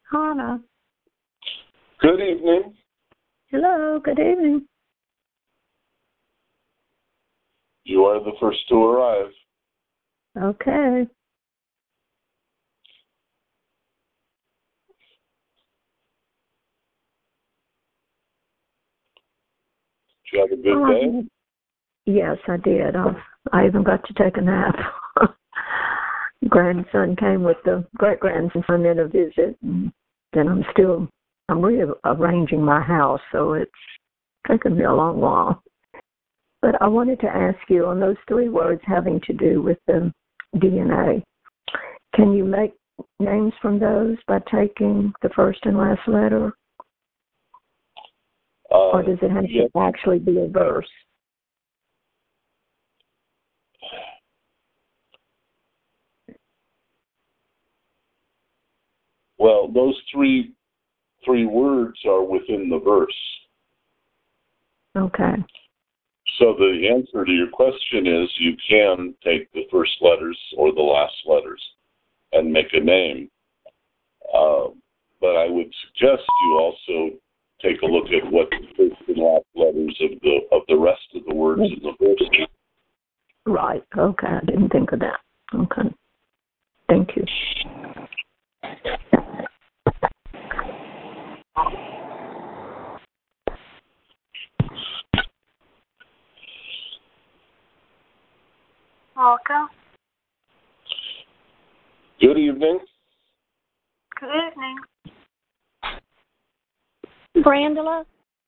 Hannah. Good evening. Hello, good evening. You are the first to arrive. Okay. Did you have a good day? Yes, I did. I even got to take a nap. Grandson came with the great-grandson in a visit, and then I'm rearranging my house, so it's taken me a long while. But I wanted to ask you on those three words having to do with the DNA, can you make names from those by taking the first and last letter? Or does it have to actually be a verse? Well, those three words are within the verse. Okay. So the answer to your question is you can take the first letters or the last letters and make a name. But I would suggest you also take a look at what the first and last letters of the rest of the words in the verse. Right. Okay. I didn't think of that. Okay. Thank you. Welcome. Good evening. Good evening. Brandula.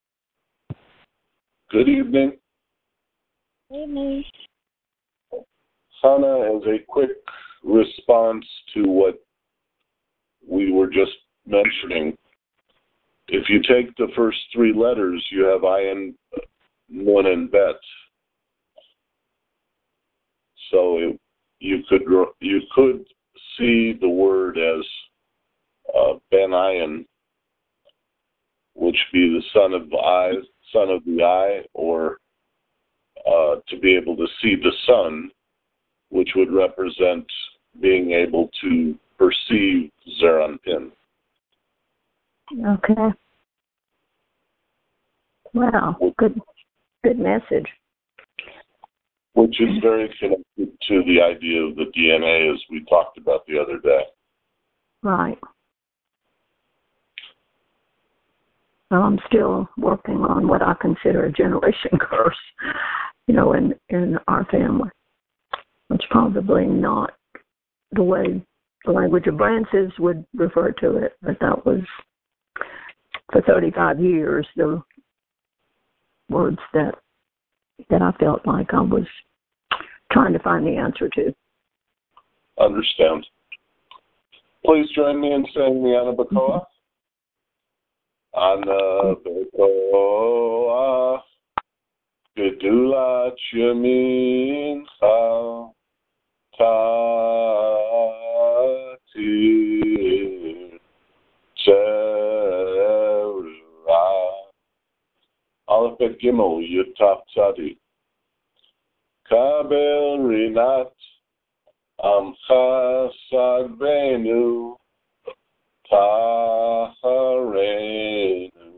Good evening. Evening. Hannah, as a quick response to what we were just mentioning, if you take the first three letters, you have Ayin, Nun, and Bet. So you could see the word as Ben Ayin, which be the son of the eye, or to be able to see the sun, which would represent being able to perceive Zeranpin. Okay. Wow. Good message. Which is very connected to the idea of the DNA as we talked about the other day. Right. Well, I'm still working on what I consider a generation curse, in our family. It's probably not the way the language of branches would refer to it, but that was, for 35 years, the words that I felt like I was trying to find the answer to. Understand. Please join me in saying the Anabacoa. Anabacoa, Gedulat Yamincha, Tatir, Zerah, Aleph Bet Gimel, Yud Taf Tzadi. Kabel Rinat, Amcha Sagbenu, Taharenu,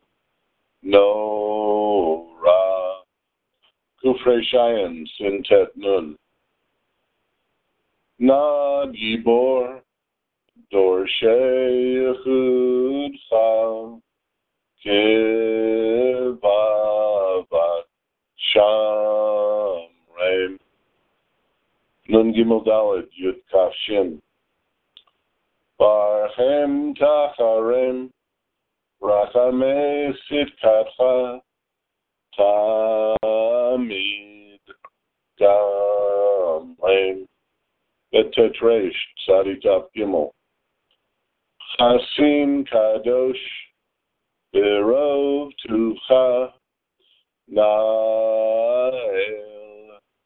Nora, Kufrei Shayin, Sintet Nun, Nad Yibor, Dorshei Yechudcha, Kivavat, Shamreim, Nun Gimel Dalet, Yud Kaf Shin, Barhem Tacharem, Rachamei Sitkatcha, Tamid Gamreim, Betetresh, Tzaditaf Gimel, Chasin Kadosh, Berov Tucha, Nael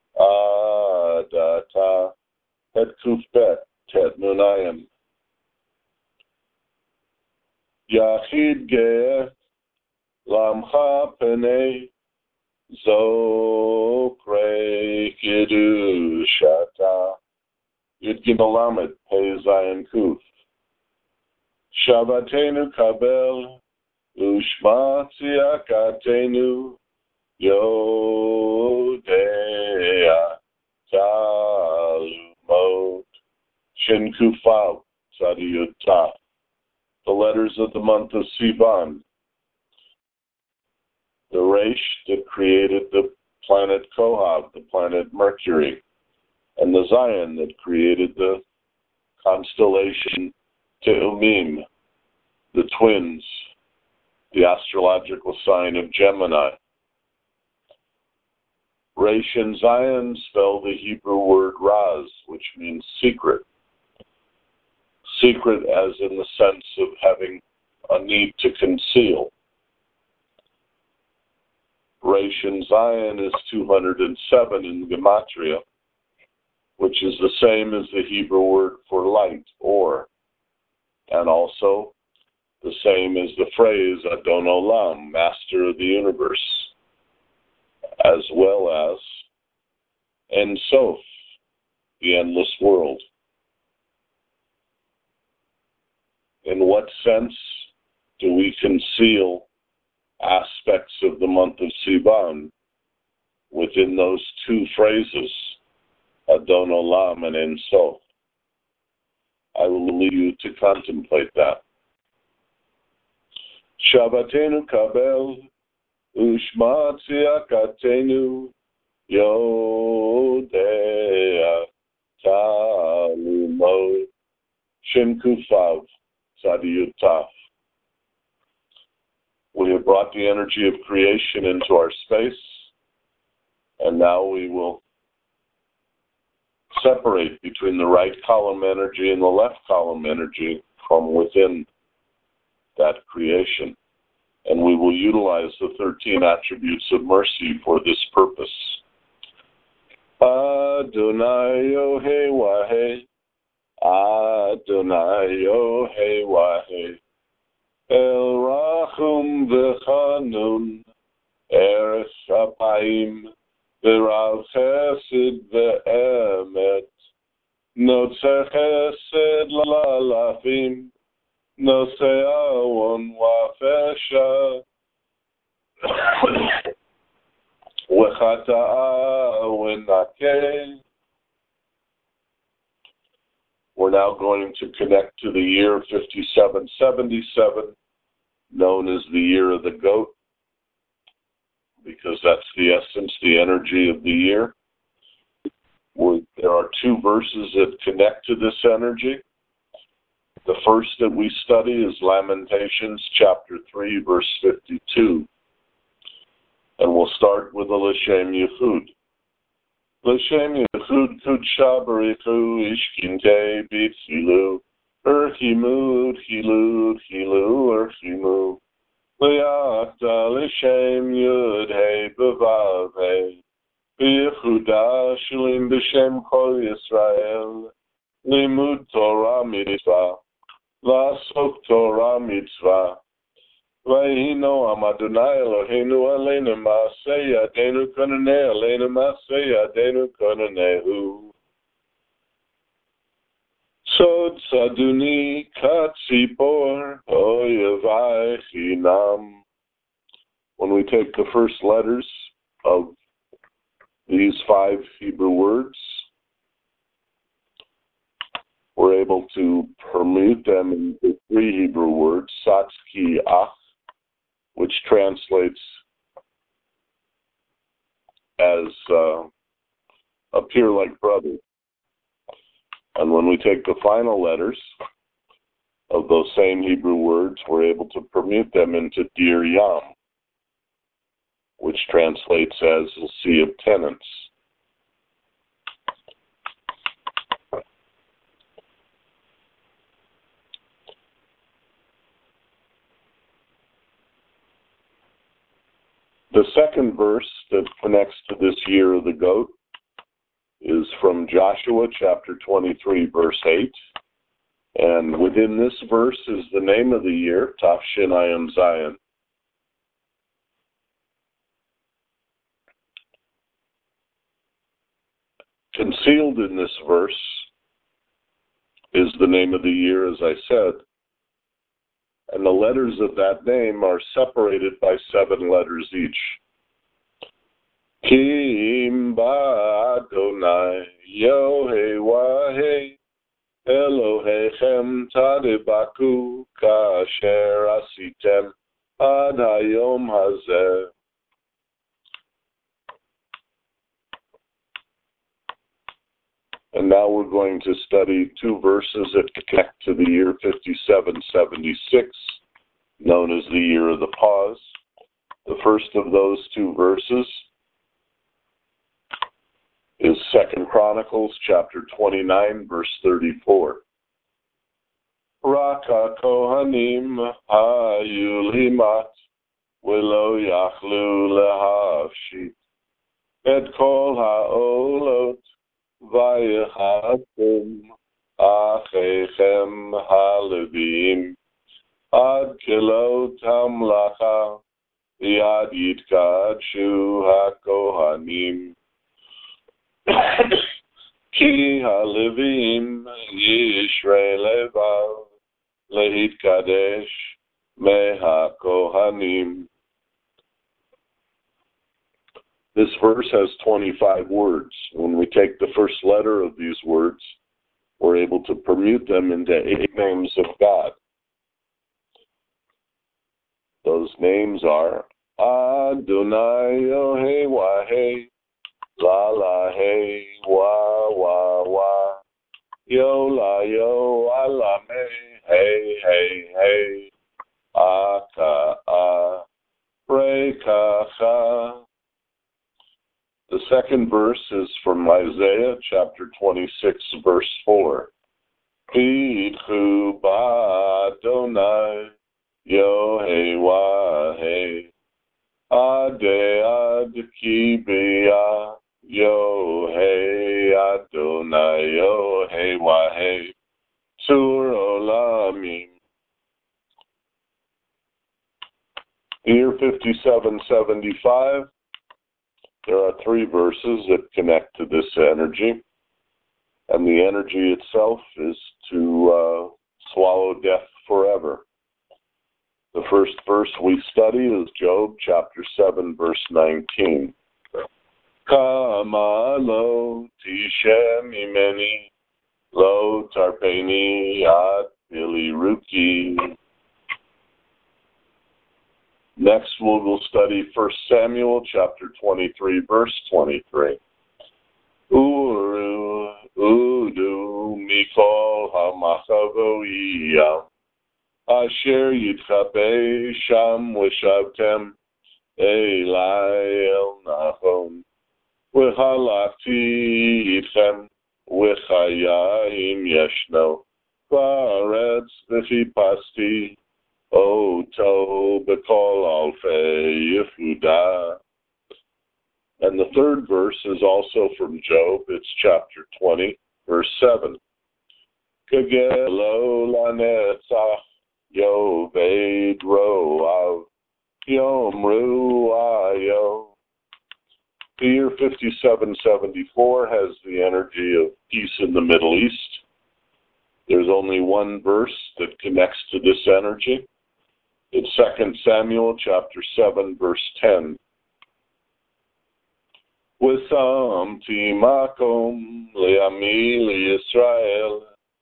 Adata, Het Kufbet, Tet Nunayim, Yachid Ge'eh, Lamcha Penei, Zokre Kiddushata, Yud Gimel Lamed, Pei Zayin Kuf, Shabbatenu kabel, ushma tziyakatenu, Yodea Talumot, Shin Kufav Tzadiyutah. The letters of the month of Sivan. The Resh that created the planet Kohav, the planet Mercury, and the Zion that created the constellation Teumim, the twins, the astrological sign of Gemini. Resh and Zion spell the Hebrew word Raz, which means secret. Secret as in the sense of having a need to conceal. Resh and Zion is 207 in Gematria, which is the same as the Hebrew word for light, or, and also the same as the phrase Adon Olam, Master of the Universe, as well as Ein Sof, the endless world. In what sense do we conceal aspects of the month of Sivan within those two phrases, Adon Olam and Ein Sof? I will leave you to contemplate that. Shabbatenu kabel, ushma tziyakatenu, Yodea Talumot, Shin Kufav Tzadiyutah. We have brought the energy of creation into our space, and now we will separate between the right column energy and the left column energy from within that creation. And we will utilize the 13 attributes of mercy for this purpose. Adonai Yohei Wahei, Adonai Yohei Wahei, El Rachum V'Chanun, Erech Apayim, V'Rav Chesed V'Emet, Notzer Chesed Lalafim, Nosei Awon Wafesha, Wechata'a W'Nakeh. We're now going to connect to the year 5777, known as the year of the goat, because that's the essence, the energy of the year. There are two verses that connect to this energy. The first that we study is Lamentations chapter 3, verse 52. And we'll start with the L'Shem Yichud. L'Shem Yichud Kudsha Barichu Ishkinte B'Tchilu Erchimu Tchilu Tchilu Erchimu L'Yachta L'Shem Yud Hei B'Vav Hei B'Yichuda Shilim B'Shem Kol Yisrael Limud Torah Mitzvah La'asok Torah Mitzvah Vayhino Amadonai Eloheinu Aleinu Ma'aseh Yadeinu Konaneh Aleinu Ma'aseh Yadeinu Konanehu Sod Saduni Katzipor Oyevai Chinam. When we take the first letters of these 5 Hebrew words, we're able to permute them into 3 Hebrew words, Satzki Ach, which translates as appear like brother. And when we take the final letters of those same Hebrew words, we're able to permute them into Dir Yam, which translates as the Sea of Tenants. The second verse that connects to this year of the goat is from Joshua chapter 23, verse 8. And within this verse is the name of the year, Tafshin Ayim Zion. Concealed in this verse is the name of the year, as I said, and the letters of that name are separated by 7 letters each. Kim ba Adonai Yehovah Elohechem tadibaku kasher asitem ad hayom hazeh. And now we're going to study 2 verses that connect to the year 5776, known as the year of the pause. The first of those 2 verses is 2 Chronicles chapter 29, verse 34. Raka kohanim hayu limat v'lo yachlu lehavshit et kol ha'olot v'yechatum achechem halevim ad kilot hamlacha yad yitkadshu hakohanim Ki halevim yishrei levav lehitkadesh mehakohanim. This verse has 25 words. When we take the first letter of these words, we're able to permute them into 8 names of God. Those names are Adonai Yehovah, La la hey wa wa wa, yo la yo ala me hey hey hey, aka re ka cha. The second verse is from Isaiah chapter 26, verse 4. Idchu ba Adonai Yehovah ade ad ki b'yah Yo hey Adonai yo hey wahey sur olamim. Year 5775. There are 3 verses that connect to this energy, and the energy itself is to swallow death forever. The first verse we study is Job chapter 7, verse 19. Kama lo tishem imeni lo tarpeni ad biliruki. Next we will study 1 Samuel chapter 23, verse 23. Uru udu mikol hamachavoiyah asher yitchabe sham v'shavtem elai el nachon. V'halakti itchem v'chayim yeshno v'aretz v'chipasti oto b'kol alfei Yehuda. And the third verse is also from Job. It's chapter 20, verse 7. Kegelo lanetzach yoved roav yomru ayo. The year 5774 has the energy of peace in the Middle East. There's only one verse that connects to this energy. It's 2 Samuel chapter 7, verse 10. V'samti makom le'ami le'Yisrael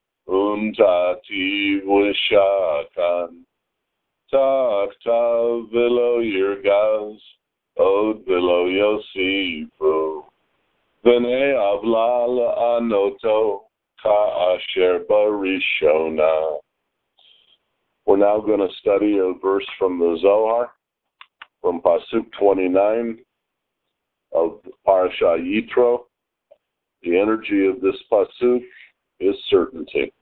untati v'shakan taktav v'lo yirgaz od v'lo yosifu v'nei avla la'anoto ka'asher barishona. We're now going to study a verse from the Zohar, from Pasuk 29 of Parasha Yitro. The energy of this Pasuk is certainty.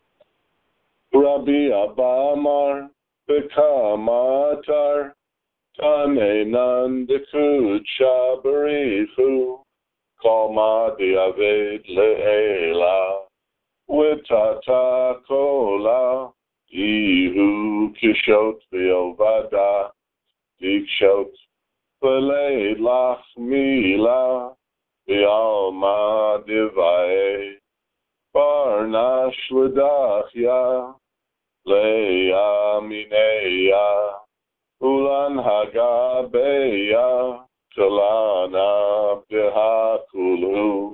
Rabbi Abba Amar B'kamatar Tanenan Dekud Shabarifu Kama Diaved Le'ela Witata Kola Ihu Kishot V'Ovada Dikshot V'Leid Lach Mila V'Alma Divae Barnash L'Dachya Leia Minea, Ulan Hagabeya, Kalana Behakulu,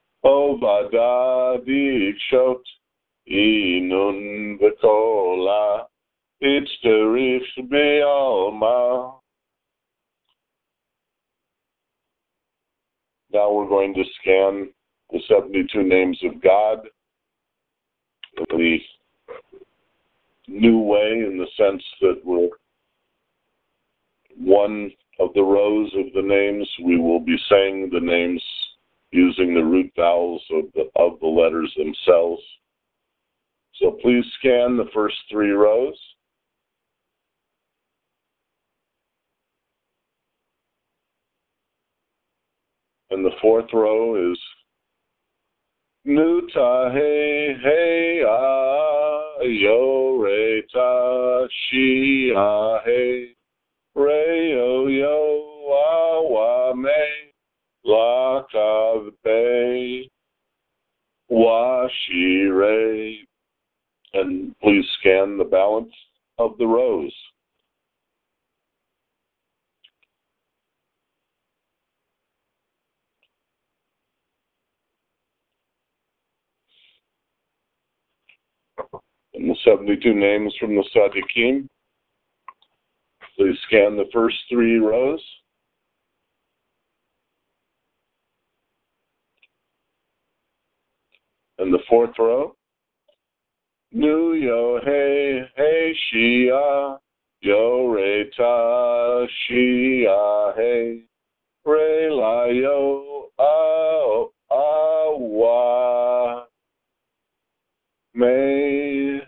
Obada Dikshot, Inun Bekola, Itzterich Bealma. Now we're going to scan the 72 names of God in the new way, in the sense that we're one of the rows of the names, we will be saying the names using the root vowels of the letters themselves. So please scan the first 3 rows. And the 4th row is Nuta he he a yo re ta shi a he re yo yo wa wa me la ka be wa shi re. And please scan the balance of the rows. And the 72 names from the Tzaddikim. Please scan the first 3 rows. And the 4th row. Nu yo he he shia yo re ta shia he re la yo a wa me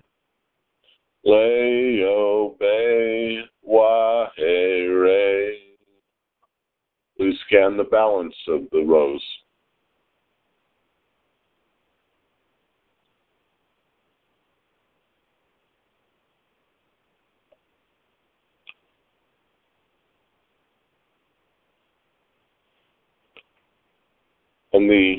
le yo be wa he re. Please scan the balance of the rows. And the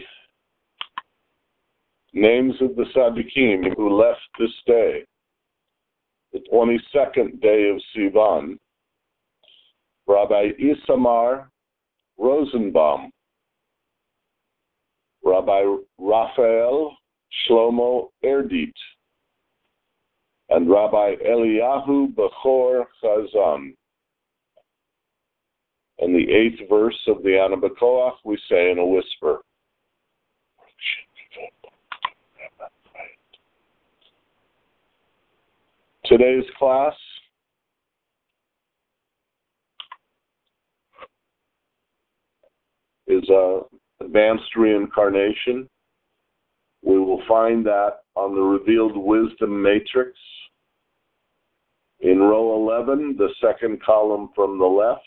names of the Tzaddikim who left this day, the 22nd day of Sivan: Rabbi Isamar Rosenbaum, Rabbi Raphael Shlomo Erdit, and Rabbi Eliyahu Bechor Chazan. And the 8th verse of the Ana B'Koach we say in a whisper. Today's class is Advanced Reincarnation. We will find that on the Revealed Wisdom Matrix in row 11, the 2nd column from the left.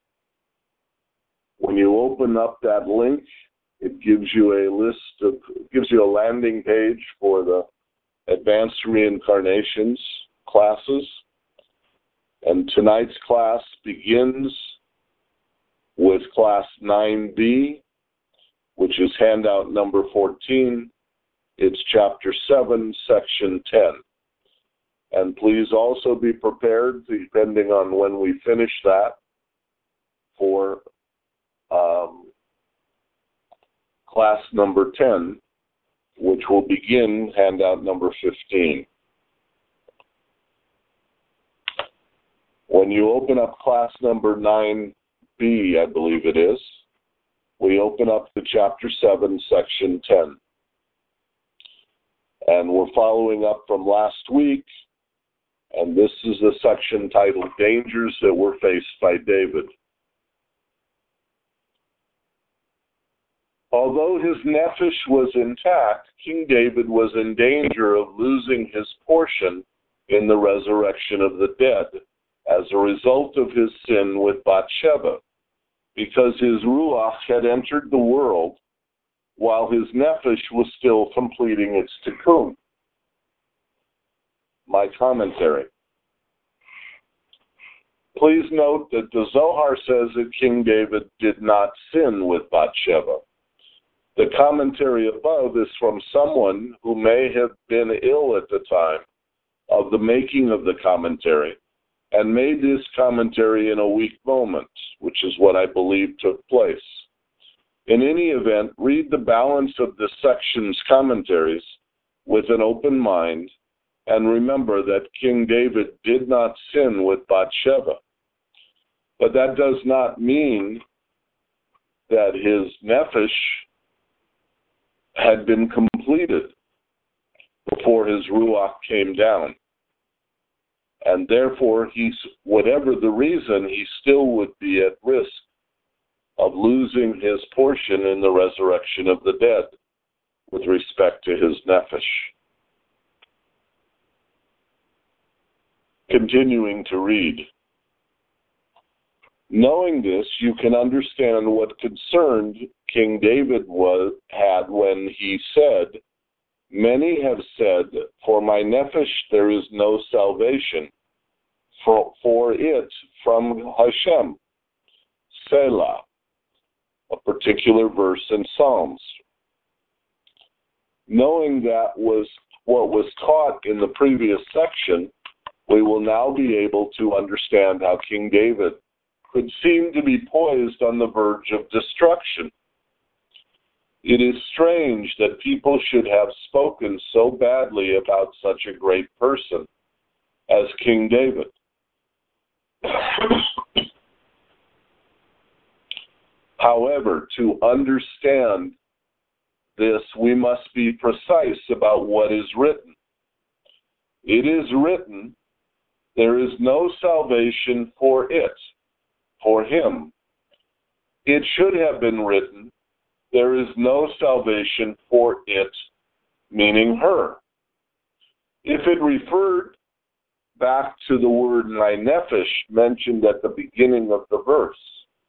When you open up that link, it gives you a landing page for the Advanced Reincarnations classes. And tonight's class begins with class 9B, which is handout number 14. It's chapter 7, section 10. And please also be prepared, depending on when we finish that, for class number 10, which will begin handout number 15. When you open up class number 9B, I believe it is, we open up to chapter 7, section 10. And we're following up from last week, and this is the section titled Dangers That Were Faced by David. Although his nephesh was intact, King David was in danger of losing his portion in the resurrection of the dead as a result of his sin with Bathsheba, because his ruach had entered the world while his nephesh was still completing its tikkun. My commentary. Please note that the Zohar says that King David did not sin with Bathsheba. The commentary above is from someone who may have been ill at the time of of the making of the commentary and made this commentary in a weak moment, which is what I believe took place. In any event, read the balance of the section's commentaries with an open mind, and remember that King David did not sin with Bathsheba. But that does not mean that his nephesh had been completed before his ruach came down. And therefore, whatever the reason, he still would be at risk of losing his portion in the resurrection of the dead with respect to his nephesh. Continuing to read. Knowing this, you can understand what concerned King David had when he said, "Many have said, for my nephesh there is no salvation, for it from Hashem." Selah, a particular verse in Psalms. Knowing that was what was taught in the previous section, we will now be able to understand how King David could seem to be poised on the verge of destruction. It is strange that people should have spoken so badly about such a great person as King David. However, to understand this, we must be precise about what is written. It is written, "There is no salvation for it," for him. It should have been written, "There is no salvation for it," meaning her. If it referred back to the word nephesh mentioned at the beginning of the verse,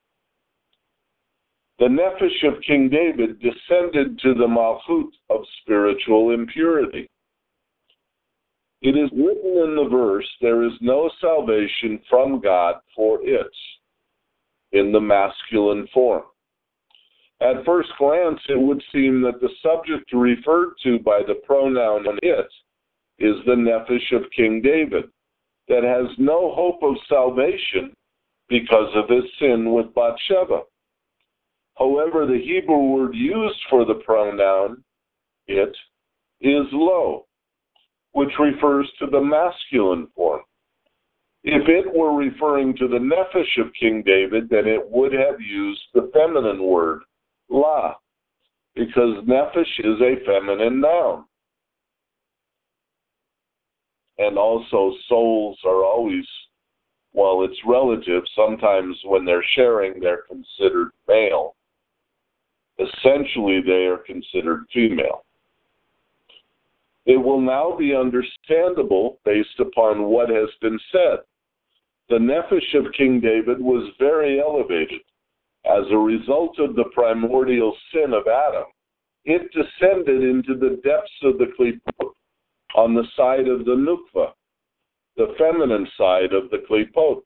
the nephesh of King David descended to the malchut of spiritual impurity. It is written in the verse, "There is no salvation from God for it," in the masculine form. At first glance, it would seem that the subject referred to by the pronoun "it" is the nephesh of King David, that has no hope of salvation because of his sin with Bathsheba. However, the Hebrew word used for the pronoun "it" is lo, which refers to the masculine form. If it were referring to the nephesh of King David, then it would have used the feminine word la, because nephesh is a feminine noun. And also souls are always, well, it's relative. Sometimes when they're sharing, they're considered male. Essentially, they are considered female. It will now be understandable based upon what has been said. The nephesh of King David was very elevated. As a result of the primordial sin of Adam, it descended into the depths of the klipot on the side of the nukva, the feminine side of the klipot.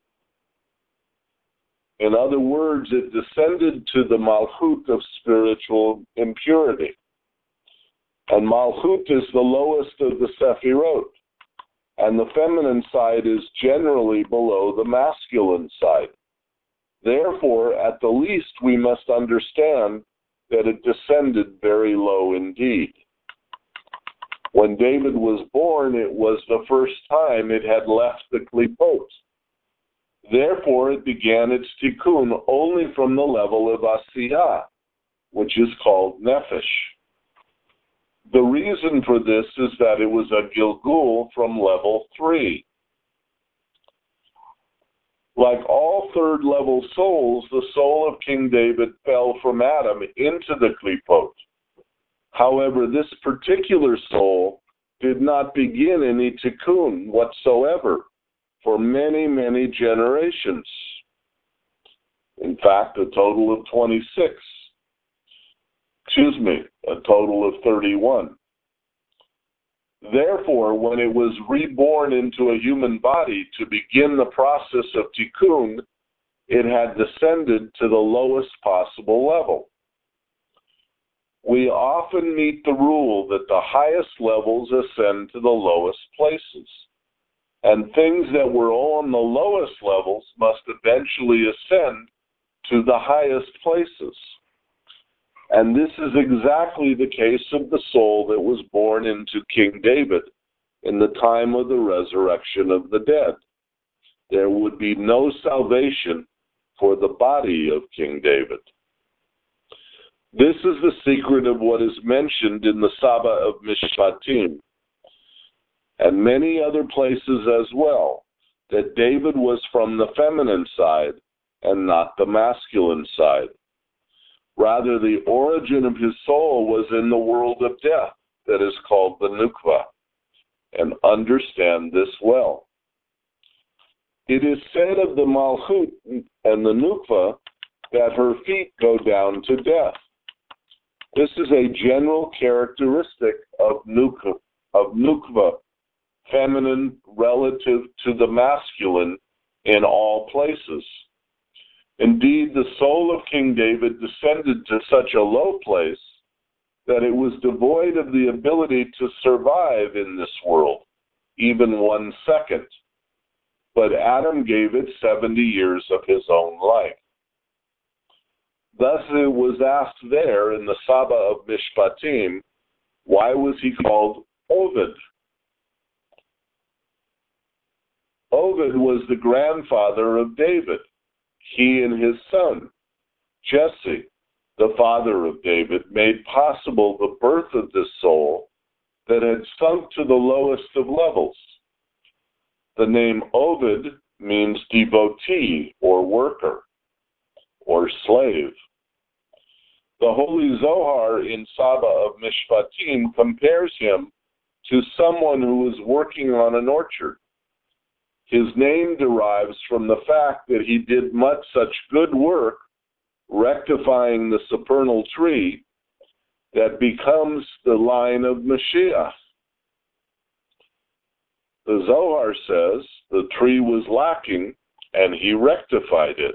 In other words, it descended to the malchut of spiritual impurity. And malchut is the lowest of the sephirot, and the feminine side is generally below the masculine side. Therefore, at the least, we must understand that it descended very low indeed. When David was born, it was the first time it had left the klipot. Therefore, it began its tikkun only from the level of asiyah, which is called nephesh. The reason for this is that it was a gilgul from level 3. Like all third-level souls, the soul of King David fell from Adam into the klipot. However, this particular soul did not begin any tikkun whatsoever for many, many generations. In fact, a total of 26. A total of 31. Therefore, when it was reborn into a human body to begin the process of tikkun, it had descended to the lowest possible level. We often meet the rule that the highest levels ascend to the lowest places. and things that were on the lowest levels must eventually ascend to the highest places. And this is exactly the case of the soul that was born into King David in the time of the resurrection of the dead. There would be no salvation for the body of King David. This is the secret of what is mentioned in the Saba of Mishpatim, and many other places as well, that David was from the feminine side and not the masculine side. Rather, the origin of his soul was in the world of death that is called the Nukva, and understand this well. It is said of the Malchut and the Nukva that her feet go down to death. This is a general characteristic of Nukva, feminine relative to the masculine in all places. Indeed, the soul of King David descended to such a low place that it was devoid of the ability to survive in this world, even 1 second. But Adam gave it 70 years of his own life. Thus it was asked there in the Saba of Mishpatim, why was he called Ovid? Ovid was the grandfather of David. He and his son, Jesse, the father of David, made possible the birth of this soul that had sunk to the lowest of levels. The name Ovid means devotee or worker or slave. The Holy Zohar in Saba of Mishpatim compares him to someone who is working on an orchard. His name derives from the fact that he did much such good work rectifying the supernal tree that becomes the line of Mashiach. The Zohar says the tree was lacking and he rectified it.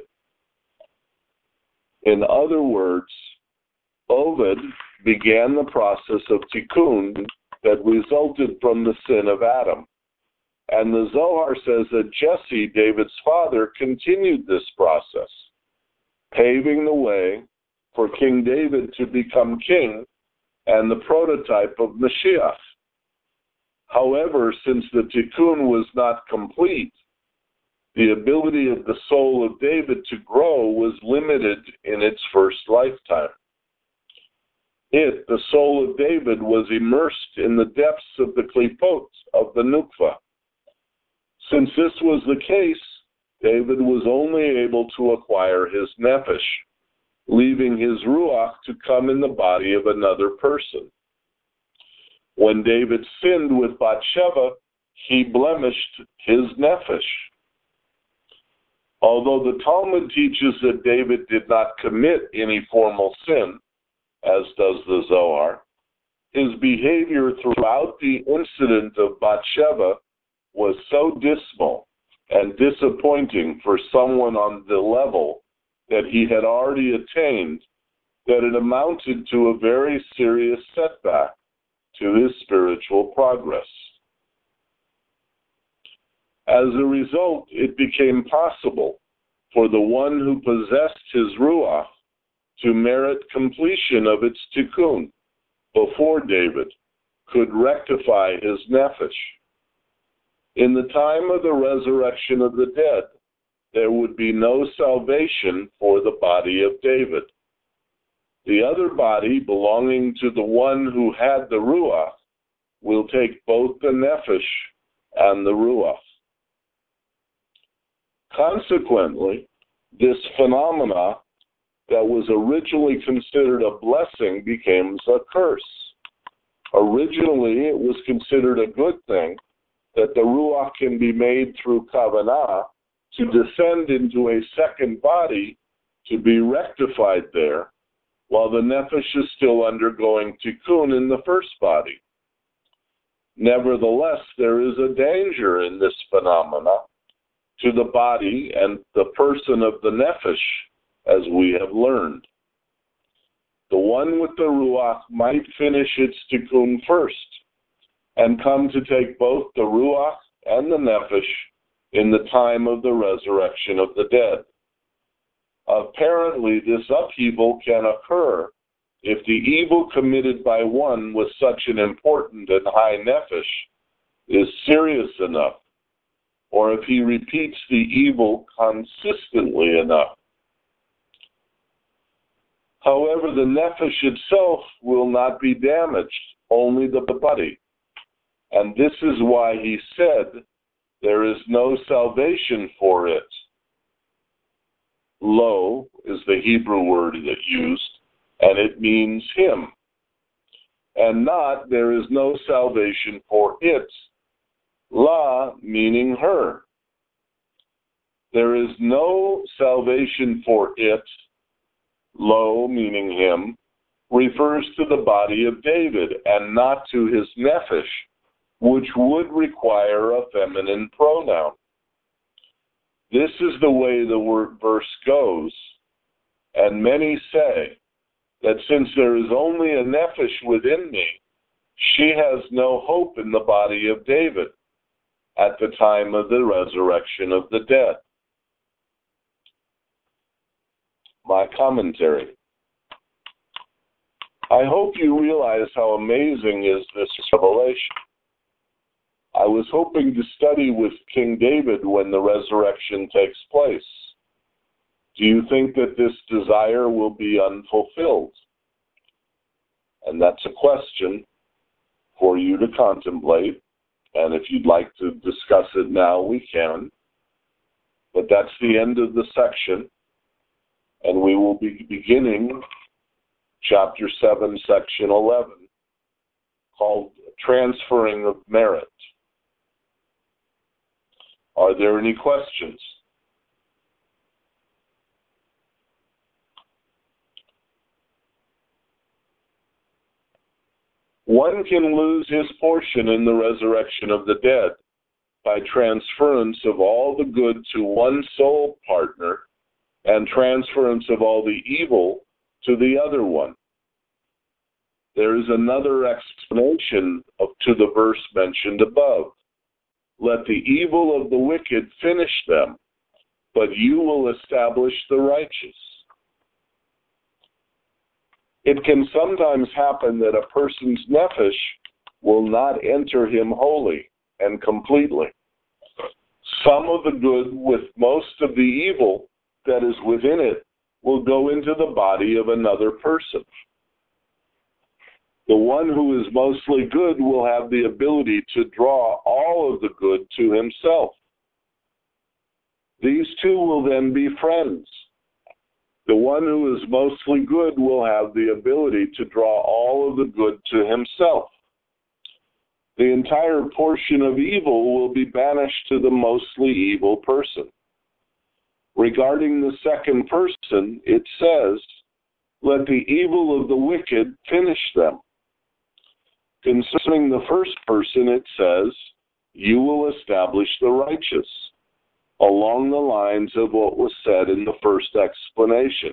In other words, Ovid began the process of tikkun that resulted from the sin of Adam. And the Zohar says that Jesse, David's father, continued this process, paving the way for King David to become king and the prototype of Mashiach. However, since the tikkun was not complete, the ability of the soul of David to grow was limited in its first lifetime. It, the soul of David, was immersed in the depths of the klipot of the Nukva. Since this was the case, David was only able to acquire his nefesh, leaving his ruach to come in the body of another person. When David sinned with Bathsheba, he blemished his nefesh. Although the Talmud teaches that David did not commit any formal sin, as does the Zohar, his behavior throughout the incident of Bathsheba was so dismal and disappointing for someone on the level that he had already attained that it amounted to a very serious setback to his spiritual progress. As a result, it became possible for the one who possessed his ruach to merit completion of its tikkun before David could rectify his nefesh. In the time of the resurrection of the dead, there would be no salvation for the body of David. The other body belonging to the one who had the ruach will take both the nefesh and the ruach. Consequently, this phenomena that was originally considered a blessing becomes a curse. Originally, it was considered a good thing that the ruach can be made through kavanah to descend into a second body to be rectified there, while the nefesh is still undergoing tikkun in the first body. Nevertheless, there is a danger in this phenomena to the body and the person of the nefesh, as we have learned. The one with the ruach might finish its tikkun first and come to take both the ruach and the nephesh in the time of the resurrection of the dead. Apparently, this upheaval can occur if the evil committed by one with such an important and high nephesh is serious enough, or if he repeats the evil consistently enough. However, the nephesh itself will not be damaged, only the body. And this is why he said, there is no salvation for it. Lo is the Hebrew word that used, and it means him. And not, there is no salvation for it. La, meaning her. There is no salvation for it, lo, meaning him, refers to the body of David and not to his nephesh, which would require a feminine pronoun. This is the way the verse goes, and many say that since there is only a nephesh within me, she has no hope in the body of David at the time of the resurrection of the dead. My commentary. I hope you realize how amazing is this revelation. I was hoping to study with King David when the resurrection takes place. Do you think that this desire will be unfulfilled? And that's a question for you to contemplate. And if you'd like to discuss it now, we can. But that's the end of the section. And we will be beginning chapter 7, section 11, called Transferring of Merit. Are there any questions? One can lose his portion in the resurrection of the dead by transference of all the good to one soul partner and transference of all the evil to the other one. There is another explanation to the verse mentioned above. Let the evil of the wicked finish them, but you will establish the righteous. It can sometimes happen that a person's nephesh will not enter him wholly and completely. Some of the good with most of the evil that is within it will go into the body of another person. The one who is mostly good will have the ability to draw all of the good to himself. These two will then be friends. The one who is mostly good will have the ability to draw all of the good to himself. The entire portion of evil will be banished to the mostly evil person. Regarding the second person, it says, let the evil of the wicked finish them. Concerning the first person, it says, you will establish the righteous, along the lines of what was said in the first explanation.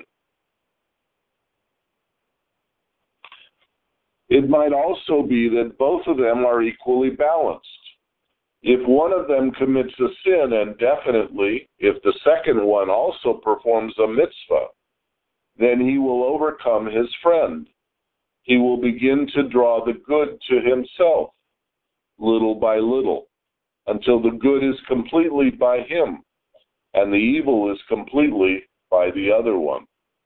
It might also be that both of them are equally balanced. If one of them commits a sin, and definitely if the second one also performs a mitzvah, then he will overcome his friend. He will begin to draw the good to himself, little by little, until the good is completely by him, and the evil is completely by the other one.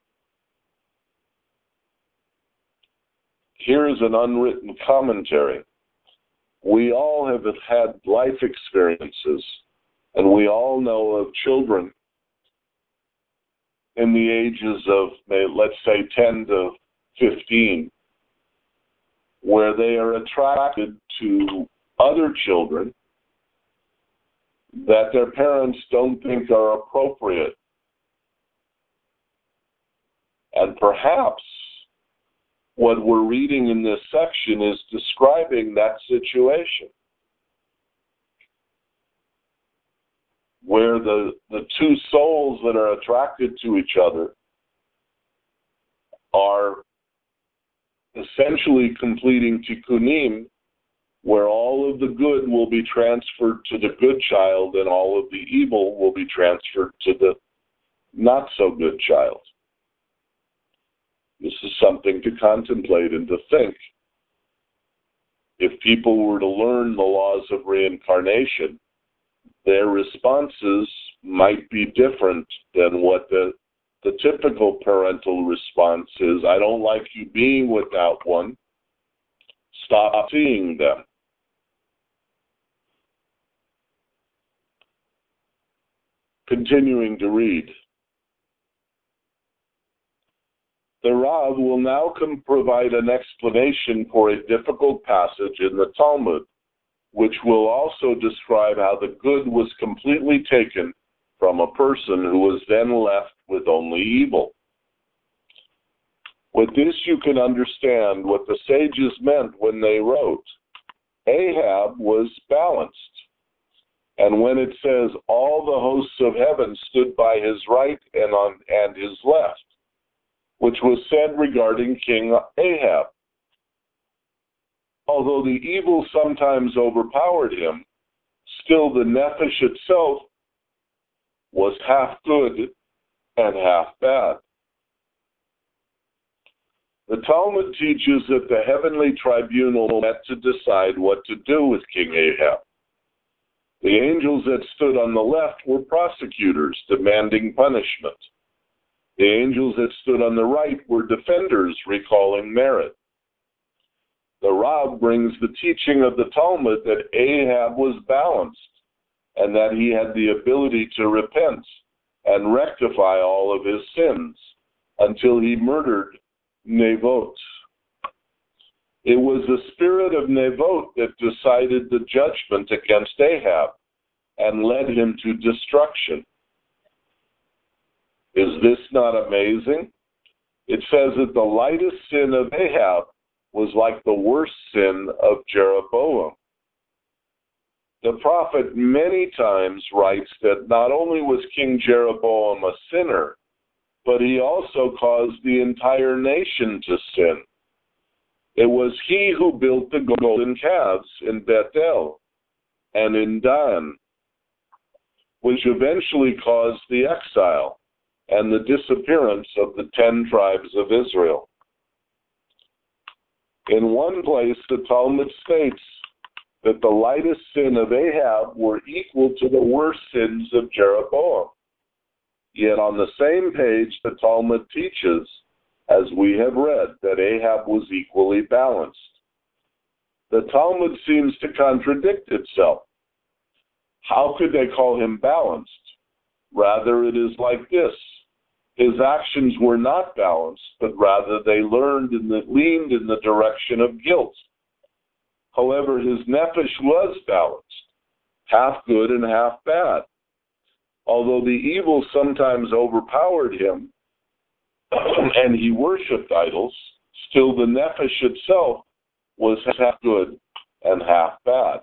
Here is an unwritten commentary. We all have had life experiences, and we all know of children in the ages of, let's say, 10 to 15, where they are attracted to other children that their parents don't think are appropriate. And perhaps what we're reading in this section is describing that situation, where the two souls that are attracted to each other are essentially completing tikkunim where all of the good will be transferred to the good child and all of the evil will be transferred to the not-so-good child. This is something to contemplate and to think. If people were to learn the laws of reincarnation, their responses might be different than what the typical parental response is. I don't like you being without one. Stop seeing them. Continuing to read. The Rav will now provide an explanation for a difficult passage in the Talmud, which will also describe how the good was completely taken from a person who was then left with only evil. With this, you can understand what the sages meant when they wrote, Ahab was balanced. And when it says, all the hosts of heaven stood by his right and his left, which was said regarding King Ahab. Although the evil sometimes overpowered him, still the nephesh itself was half good and half bad. The Talmud teaches that the heavenly tribunal met to decide what to do with King Ahab. The angels that stood on the left were prosecutors demanding punishment. The angels that stood on the right were defenders recalling merit. The Rav brings the teaching of the Talmud that Ahab was balanced and that he had the ability to repent and rectify all of his sins until he murdered Nevot. It was the spirit of Nevot that decided the judgment against Ahab and led him to destruction. Is this not amazing? It says that the lightest sin of Ahab was like the worst sin of Jeroboam. The prophet many times writes that not only was King Jeroboam a sinner, but he also caused the entire nation to sin. It was he who built the golden calves in Bethel and in Dan, which eventually caused the exile and the disappearance of the 10 tribes of Israel. In one place, the Talmud states that the lightest sin of Ahab were equal to the worst sins of Jeroboam. Yet on the same page, the Talmud teaches, as we have read, that Ahab was equally balanced. The Talmud seems to contradict itself. How could they call him balanced? Rather, it is like this. His actions were not balanced, but rather they leaned in the direction of guilt. However, his nephesh was balanced, half good and half bad. Although the evil sometimes overpowered him, and he worshipped idols, still the nephesh itself was half good and half bad.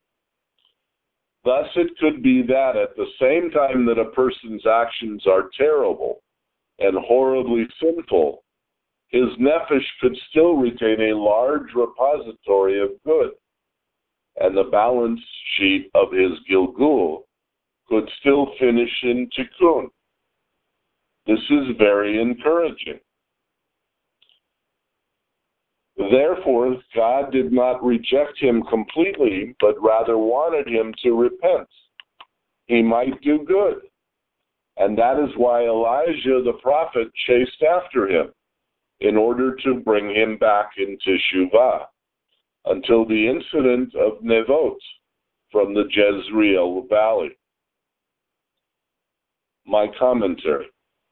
Thus it could be that at the same time that a person's actions are terrible and horribly sinful, his nephesh could still retain a large repository of good, and the balance sheet of his Gilgul could still finish in Tikkun. This is very encouraging. Therefore, God did not reject him completely, but rather wanted him to repent. He might do good. And that is why Elijah the prophet chased after him, in order to bring him back into Shuvah, until the incident of Nevot from the Jezreel Valley. My commentary.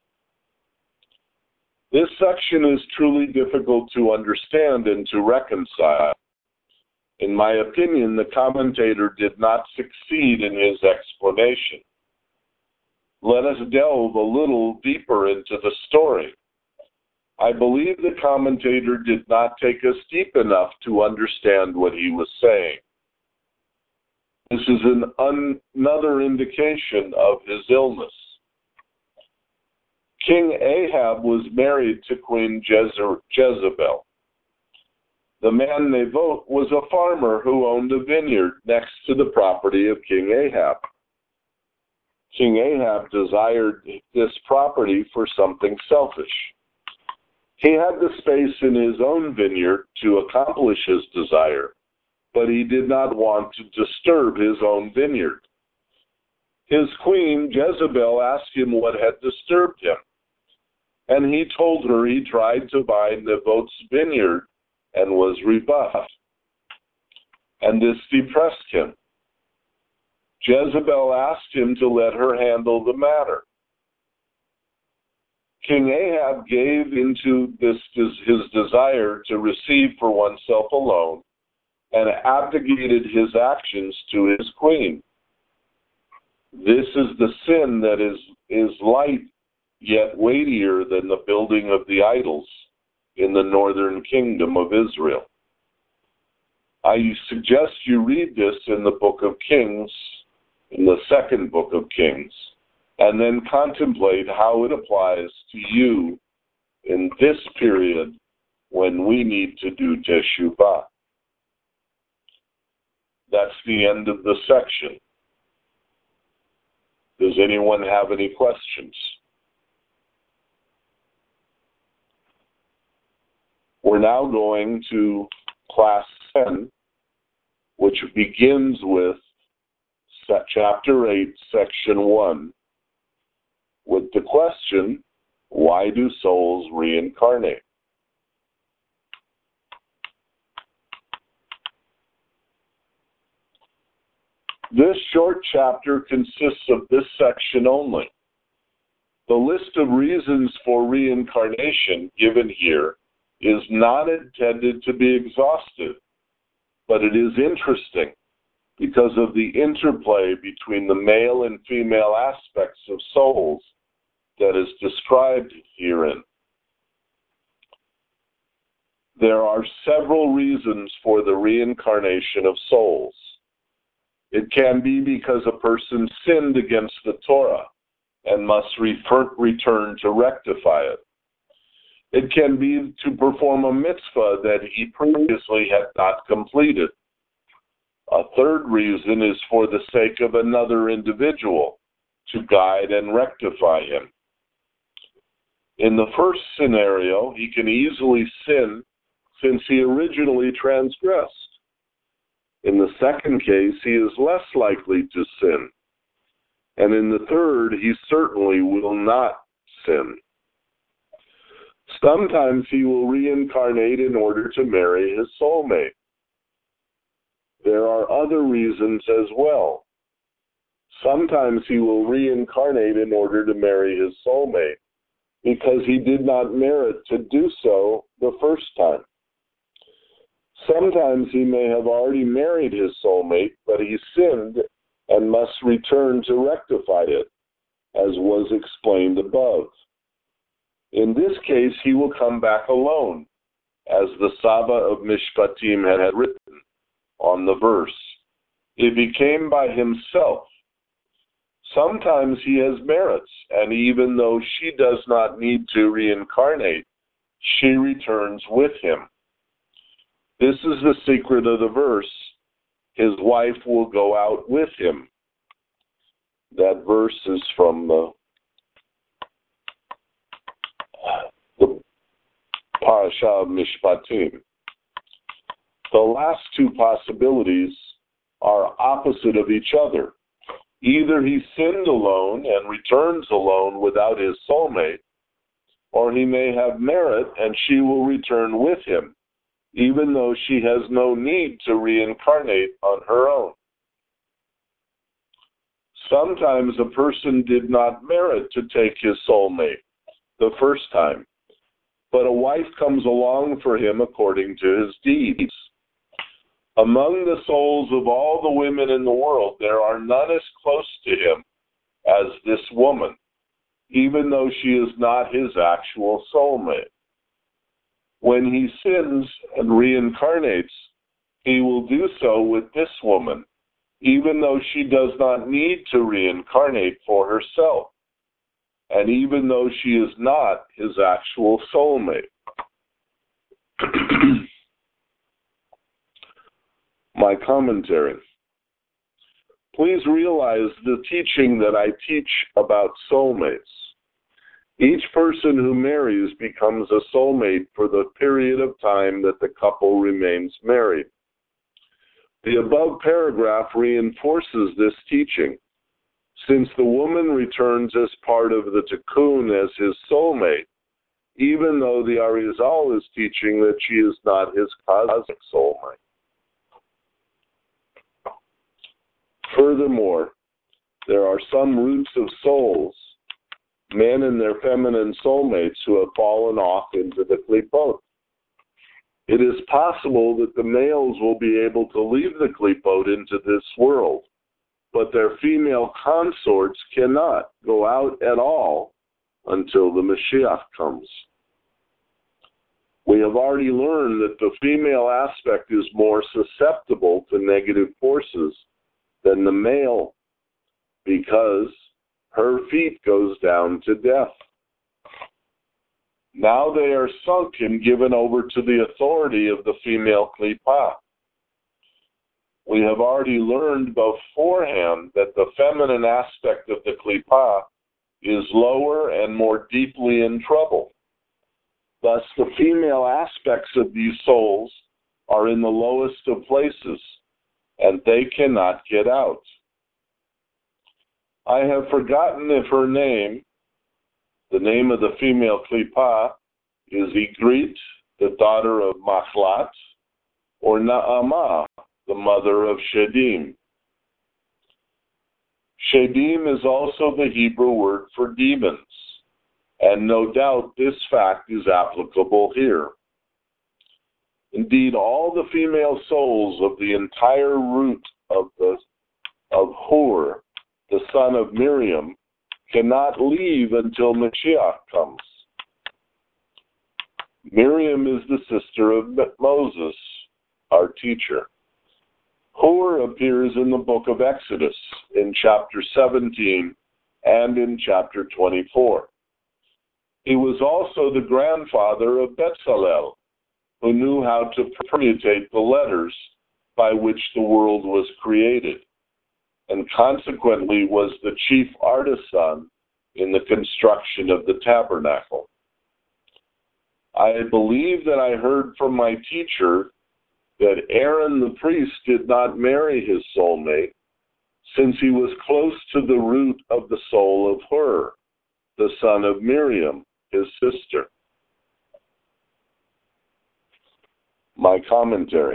This section is truly difficult to understand and to reconcile. In my opinion, the commentator did not succeed in his explanation. Let us delve a little deeper into the story. I believe the commentator did not take us deep enough to understand what he was saying. This is another indication of his illness. King Ahab was married to Queen Jezebel. The man Naboth was a farmer who owned a vineyard next to the property of King Ahab. King Ahab desired this property for something selfish. He had the space in his own vineyard to accomplish his desire, but he did not want to disturb his own vineyard. His queen, Jezebel, asked him what had disturbed him, and he told her he tried to buy Naboth's vineyard and was rebuffed, and this depressed him. Jezebel asked him to let her handle the matter. King Ahab gave into his desire to receive for oneself alone and abdicated his actions to his queen. This is the sin that is light yet weightier than the building of the idols in the northern kingdom of Israel. I suggest you read this in the book of Kings, in the second book of Kings, and then contemplate how it applies to you in this period when we need to do teshuvah. That's the end of the section. Does anyone have any questions? We're now going to class 10, which begins with chapter 8, section 1, with the question, why do souls reincarnate? This short chapter consists of this section only. The list of reasons for reincarnation given here is not intended to be exhaustive, but it is interesting because of the interplay between the male and female aspects of souls that is described herein. There are several reasons for the reincarnation of souls. It can be because a person sinned against the Torah and must return to rectify it. It can be to perform a mitzvah that he previously had not completed. A third reason is for the sake of another individual, to guide and rectify him. In the first scenario, he can easily sin since he originally transgressed. In the second case, he is less likely to sin. And in the third, he certainly will not sin. Sometimes he will reincarnate in order to marry his soulmate. There are other reasons as well. Sometimes he will reincarnate in order to marry his soulmate because he did not merit to do so the first time. Sometimes he may have already married his soulmate, but he sinned and must return to rectify it, as was explained above. In this case, he will come back alone, as the Saba of Mishpatim had written on the verse. If he came by himself, sometimes he has merits, and even though she does not need to reincarnate, she returns with him. This is the secret of the verse. His wife will go out with him. That verse is from the Parasha of Mishpatim. The last two possibilities are opposite of each other. Either he sinned alone and returns alone without his soulmate, or he may have merit and she will return with him, even though she has no need to reincarnate on her own. Sometimes a person did not merit to take his soulmate the first time, but a wife comes along for him according to his deeds. Among the souls of all the women in the world, there are none as close to him as this woman, even though she is not his actual soulmate. When he sins and reincarnates, he will do so with this woman, even though she does not need to reincarnate for herself, and even though she is not his actual soulmate. My commentary. Please realize the teaching that I teach about soulmates. Each person who marries becomes a soulmate for the period of time that the couple remains married. The above paragraph reinforces this teaching. Since the woman returns as part of the tikkun as his soulmate, even though the Arizal is teaching that she is not his cosmic soulmate. Furthermore, there are some roots of souls, men and their feminine soulmates, who have fallen off into the klipot. It is possible that the males will be able to leave the klipot into this world, but their female consorts cannot go out at all until the Mashiach comes. We have already learned that the female aspect is more susceptible to negative forces than the male, because her feet goes down to death. Now they are sunk and given over to the authority of the female klipah. We have already learned beforehand that the feminine aspect of the klipah is lower and more deeply in trouble. Thus, the female aspects of these souls are in the lowest of places, and they cannot get out. I have forgotten if her name, the name of the female klipah, is Igrit, the daughter of Machlat, or Na'amah, the mother of Shedim. Shedim is also the Hebrew word for demons, and no doubt this fact is applicable here. Indeed, all the female souls of the entire root of Hur, the son of Miriam, cannot leave until Mashiach comes. Miriam is the sister of Moses, our teacher. Hur appears in the book of Exodus in chapter 17 and in chapter 24. He was also the grandfather of Bezalel, who knew how to permutate the letters by which the world was created, and consequently was the chief artisan in the construction of the tabernacle. I believe that I heard from my teacher that Aaron the priest did not marry his soulmate, since he was close to the root of the soul of Hur, the son of Miriam, his sister. My commentary.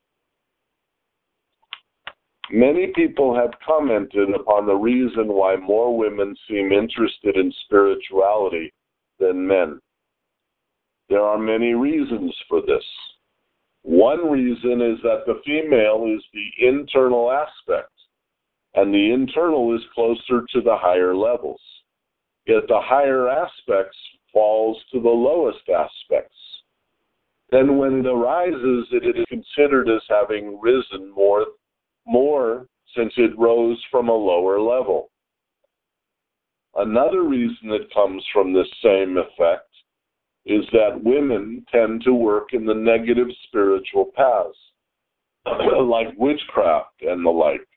Many people have commented upon the reason why more women seem interested in spirituality than men. There are many reasons for this. One reason is that the female is the internal aspect, and the internal is closer to the higher levels. Yet the higher aspects falls to the lowest aspects. Then when it arises, it is considered as having risen more since it rose from a lower level. Another reason that comes from this same effect is that women tend to work in the negative spiritual paths, like witchcraft and the like.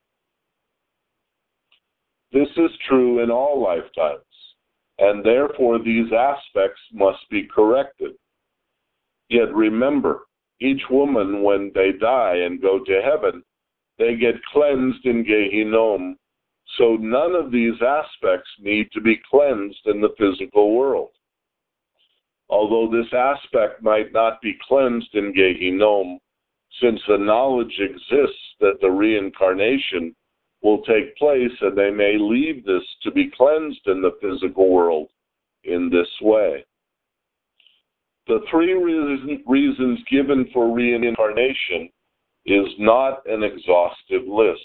This is true in all lifetimes, and therefore these aspects must be corrected. Yet remember, each woman, when they die and go to heaven, they get cleansed in Gehinnom, so none of these aspects need to be cleansed in the physical world. Although this aspect might not be cleansed in Gehinnom, since the knowledge exists that the reincarnation will take place and they may leave this to be cleansed in the physical world in this way. The three reasons given for reincarnation is not an exhaustive list.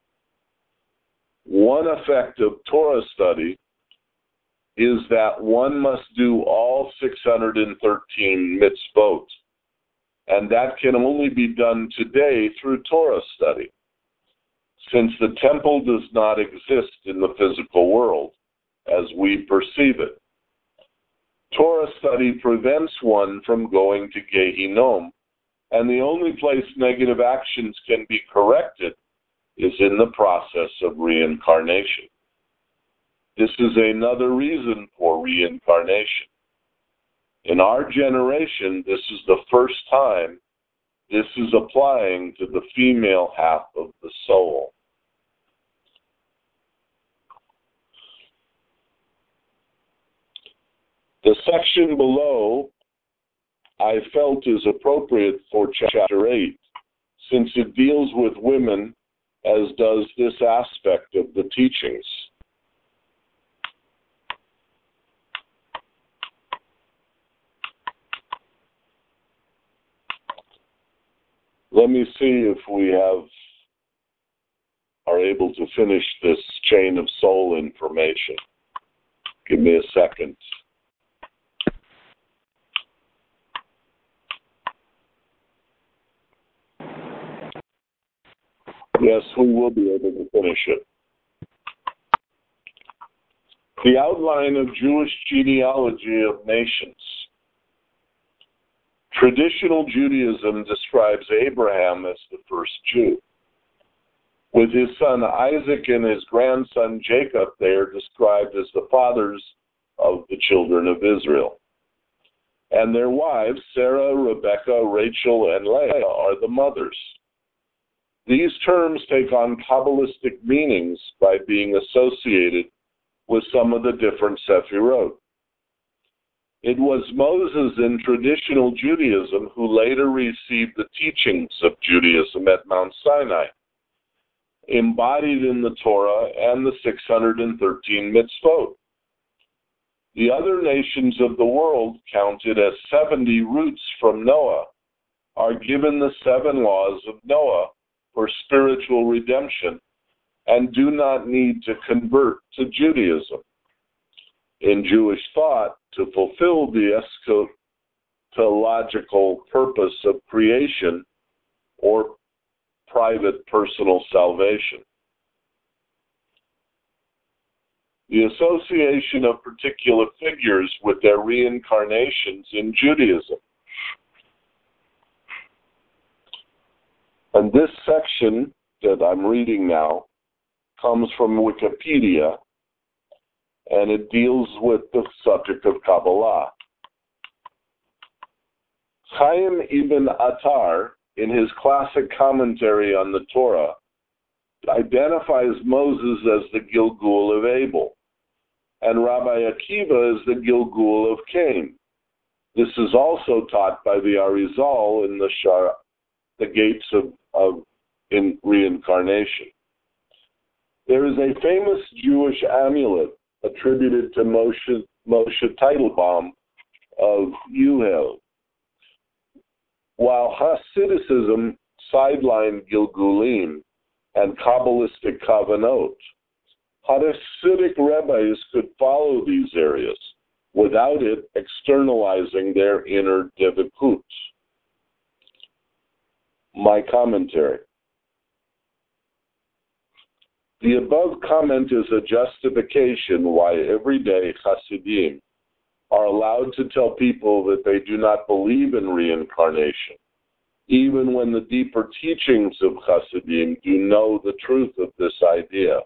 One effect of Torah study is that one must do all 613 mitzvot, and that can only be done today through Torah study, since the temple does not exist in the physical world as we perceive it. Torah study prevents one from going to Gehinnom and the only place negative actions can be corrected is in the process of reincarnation. This is another reason for reincarnation. In our generation, this is the first time this is applying to the female half of the soul. The section below I felt is appropriate for Chapter 8, since it deals with women, as does this aspect of the teachings. Let me see if we are able to finish this chain of soul information. Give me a second. Yes, we will be able to finish it. The outline of Jewish genealogy of nations. Traditional Judaism describes Abraham as the first Jew. With his son Isaac and his grandson Jacob, they are described as the fathers of the children of Israel. And their wives, Sarah, Rebekah, Rachel, and Leah, are the mothers. These terms take on Kabbalistic meanings by being associated with some of the different Sephirot. It was Moses in traditional Judaism who later received the teachings of Judaism at Mount Sinai, embodied in the Torah and the 613 mitzvot. The other nations of the world, counted as 70 roots from Noah, are given the 7 laws of Noah for spiritual redemption and do not need to convert to Judaism. In Jewish thought, to fulfill the eschatological purpose of creation or private personal salvation. The association of particular figures with their reincarnations in Judaism. And this section that I'm reading now comes from Wikipedia, and it deals with the subject of Kabbalah. Chaim ibn Attar, in his classic commentary on the Torah, identifies Moses as the Gilgul of Abel, and Rabbi Akiva as the Gilgul of Cain. This is also taught by the Arizal in the Gates of in reincarnation. There is a famous Jewish amulet attributed to Moshe Teitelbaum of Yuhel. While Hasidism sidelined Gilgulim and Kabbalistic Kavanot, Hasidic rabbis could follow these areas without it externalizing their inner devekut. My commentary. The above comment is a justification why everyday Hasidim are allowed to tell people that they do not believe in reincarnation, even when the deeper teachings of Hasidim do know the truth of this idea.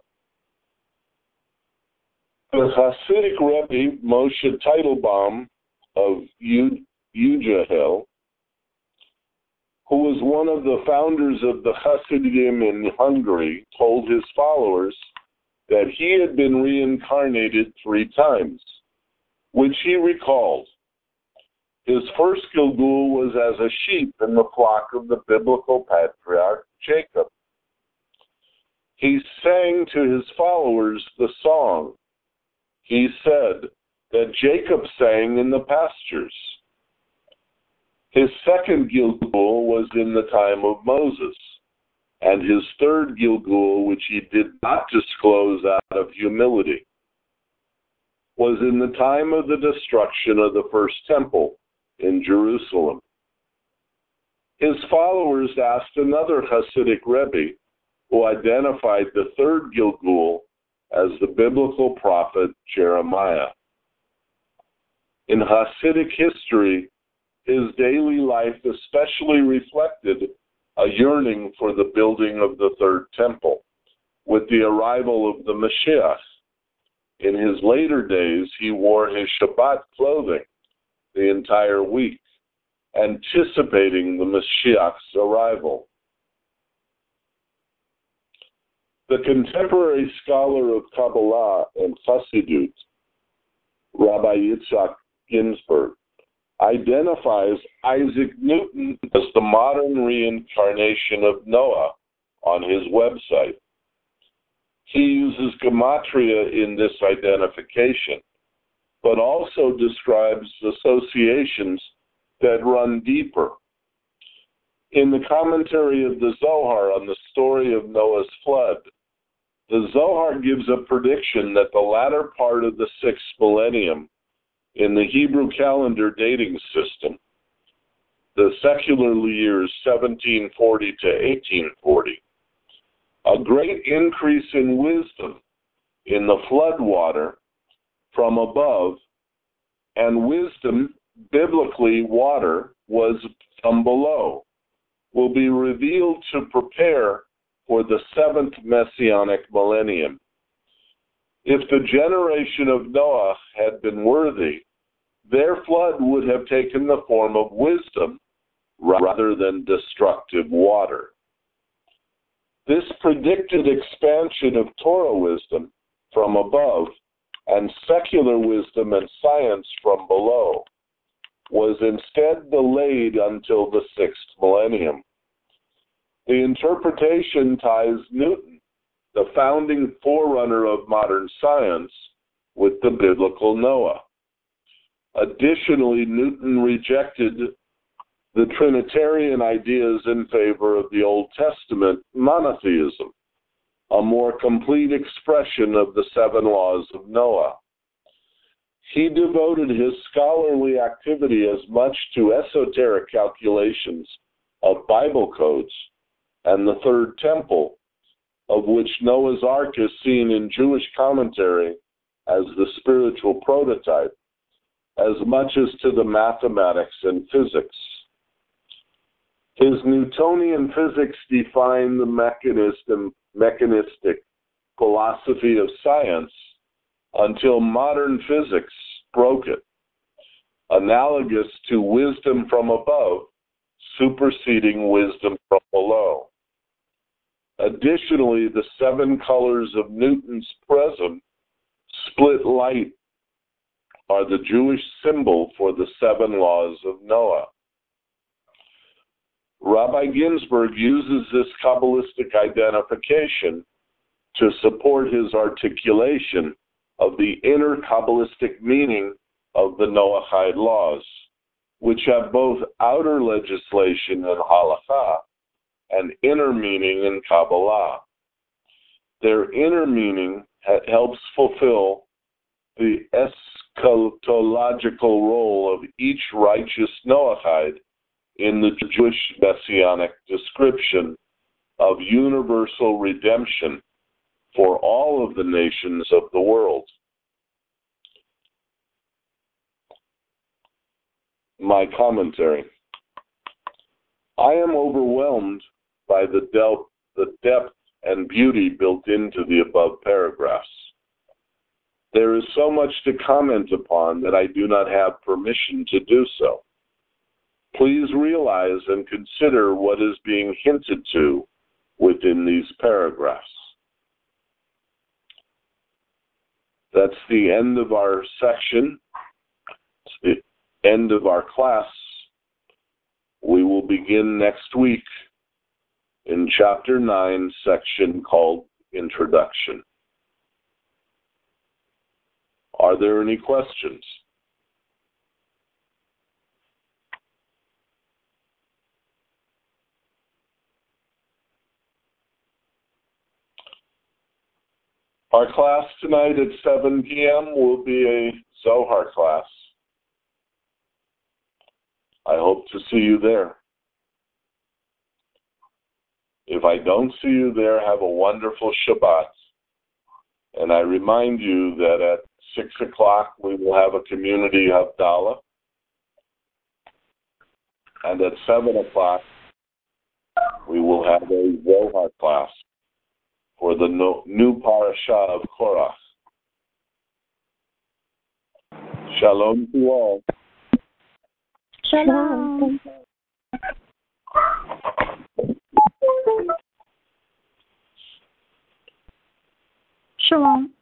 The Hasidic Rebbe Moshe Teitelbaum of Ujahel, who was one of the founders of the Hasidim in Hungary, told his followers that he had been reincarnated 3 times, which he recalled. His first Gilgul was as a sheep in the flock of the biblical patriarch Jacob. He sang to his followers the song. He said that Jacob sang in the pastures. His second Gilgul was in the time of Moses, and his third Gilgul, which he did not disclose out of humility, was in the time of the destruction of the first temple in Jerusalem. His followers asked another Hasidic Rebbe, who identified the third Gilgul as the biblical prophet Jeremiah. In Hasidic history, his daily life especially reflected a yearning for the building of the third temple, with the arrival of the Mashiach. In his later days, he wore his Shabbat clothing the entire week, anticipating the Mashiach's arrival. The contemporary scholar of Kabbalah and Chassidut, Rabbi Yitzhak Ginsburg, identifies Isaac Newton as the modern reincarnation of Noah on his website. He uses gematria in this identification, but also describes associations that run deeper. In the commentary of the Zohar on the story of Noah's flood, the Zohar gives a prediction that the latter part of the 6th millennium in the Hebrew calendar dating system, the secular years 1740 to 1840, a great increase in wisdom in the flood water from above, and wisdom, biblically water, was from below, will be revealed to prepare for the 7th Messianic millennium. If the generation of Noah had been worthy, their flood would have taken the form of wisdom rather than destructive water. This predicted expansion of Torah wisdom from above and secular wisdom and science from below was instead delayed until the 6th millennium. The interpretation ties Newton, the founding forerunner of modern science, with the biblical Noah. Additionally, Newton rejected the Trinitarian ideas in favor of the Old Testament monotheism, a more complete expression of the 7 laws of Noah. He devoted his scholarly activity as much to esoteric calculations of Bible codes and the third temple, of which Noah's Ark is seen in Jewish commentary as the spiritual prototype, as much as to the mathematics and physics. His Newtonian physics define the mechanistic philosophy of science until modern physics broke it, analogous to wisdom from above superseding wisdom from below. Additionally, the 7 colors of Newton's prism, split light, are the Jewish symbol for the 7 laws of Noah. Rabbi Ginsburg uses this Kabbalistic identification to support his articulation of the inner Kabbalistic meaning of the Noahide laws, which have both outer legislation in Halakha and inner meaning in Kabbalah. Their inner meaning helps fulfill the eschatological role of each righteous Noahide in the Jewish messianic description of universal redemption for all of the nations of the world. My commentary. I am overwhelmed by the depth and beauty built into the above paragraphs. There is so much to comment upon that I do not have permission to do so. Please realize and consider what is being hinted to within these paragraphs. That's the end of our section. It's the end of our class. We will begin next week in Chapter 9, section called Introduction. Are there any questions? Our class tonight at 7 p.m. will be a Zohar class. I hope to see you there. If I don't see you there, have a wonderful Shabbat. And I remind you that at 6 o'clock we will have a community Havdalah. And at 7 o'clock, we will have a Zohar class for the new parasha of Korach. Shalom to all. Shalom. Shalom.